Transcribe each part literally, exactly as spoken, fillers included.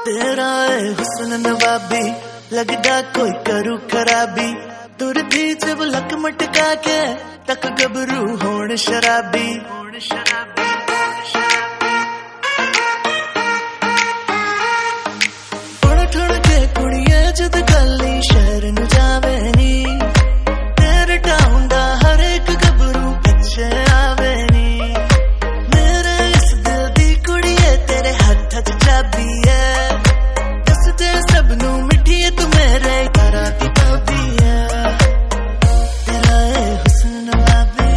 तेरा है हुस्न नवाबी, लगदा कोई करू खराबी। तुरदी जब लक मटका के तक गबरू होण शराबी। ठुण ठुण के कुड़िए जद गली शहर नू जावे नी, तेरे टाउन दा हर एक गबरू पिछे आवे नी। मेरे इस दिल दी कुड़िए तेरे हथ च चाबी है, दस दे सब नू मिठी तू मेरे यारा दी भाभी है। तेरा है हुस्न नवाबी,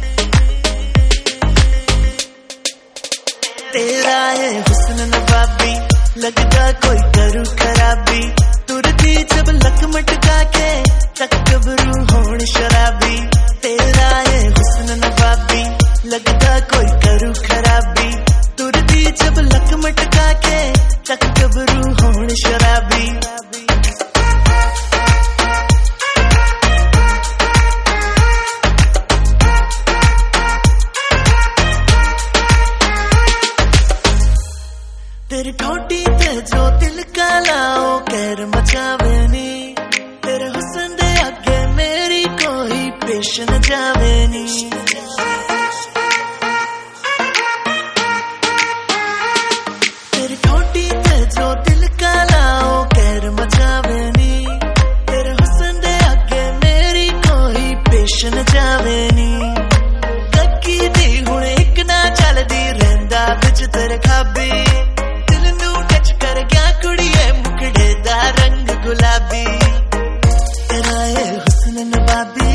तेरा है हुस्न नवाबी, लगदा कोई करू खराबी। तुरदी जब लक मटका के तक गबरू होण शराबी। तेरा है हुस्न नवाबी, लगदा कोई करू खराबी। तुरदी जब लक मटका के तक गबरू होण शराबी। तेरी ठोटी ते जो दिल का लाओ कैर मचावे नी, तेरे हुस्न दे आगे मेरी कोई पेश न जावे नी। तेरी ठोटी ते जो दिल का लाओ कैर मचावे नी, तेरे हुस्न दे आगे मेरी कोई पेश न जावे नी। कक्की दी हुण इक ना चलदी रहिंदा बिच तेरे खाबी। गुलाबी तेरा है हुस्न नवाबी,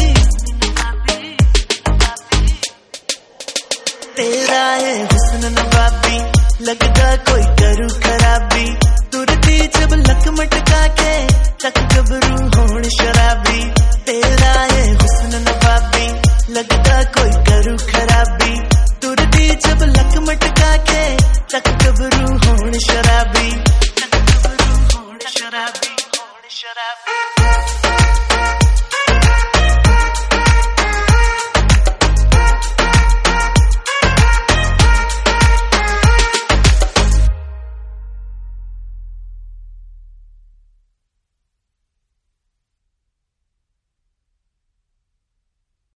तेरा है हुस्न नवाबी, लगदा कोई करू खराबी। तुरदी जब लक मटका के तक गबरू होण शराबी। तेरा है हुस्न नवाबी, लगदा कोई करू खराबी। तुरदी जब लक मटका के तक गबरू होण शराबी। शराबी, शराबी।